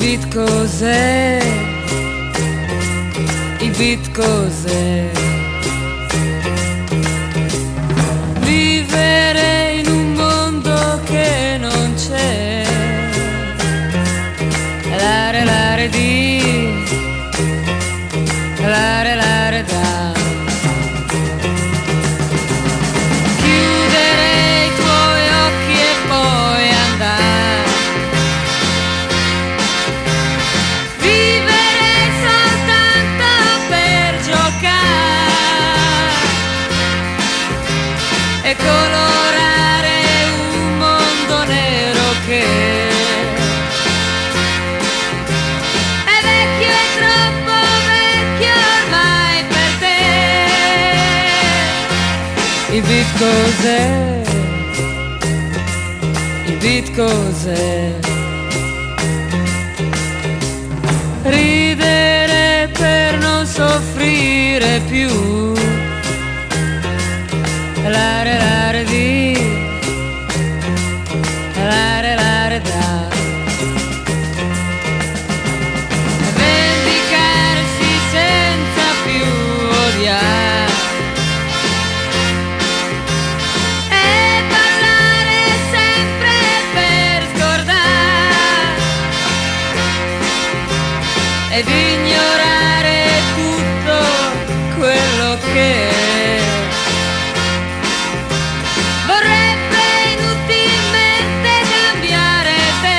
beat cos'è? Il beat cos'è? Vivere in un mondo che non c'è. Lare di, lare da. Chiudere i tuoi occhi e poi andare. Vivere soltanto per giocare e colorare un mondo nero che è vecchio e troppo vecchio ormai per te. Il beat cos'è? Il beat cos'è? Ridere per non soffrire più. Lare di, lare da. Vendicarsi senza più odiare e ballare sempre per scordare ed ignorare tutto quello che vorrebbe inutilmente cambiare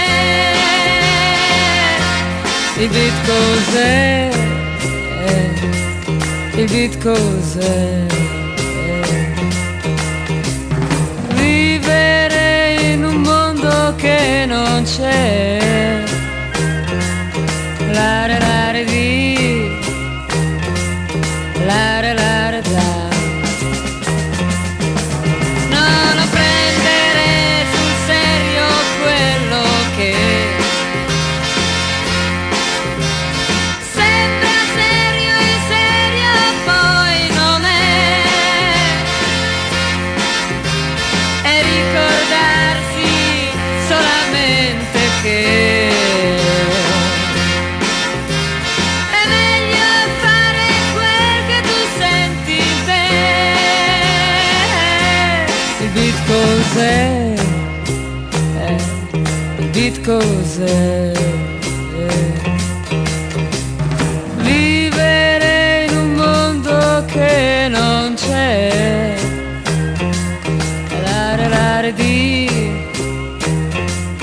te. Il beat cos'è? Il beat cos'è? Vivere in un mondo che non c'è. Lare di, lare da. Non prendere sul serio quello che sembra serio e serio poi non è. E ricordarsi solamente che cos'è? Il beat cos'è? Vivere in un mondo che non c'è. Lare di,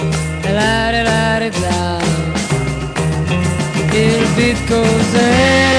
lare da. Il beat cos'è?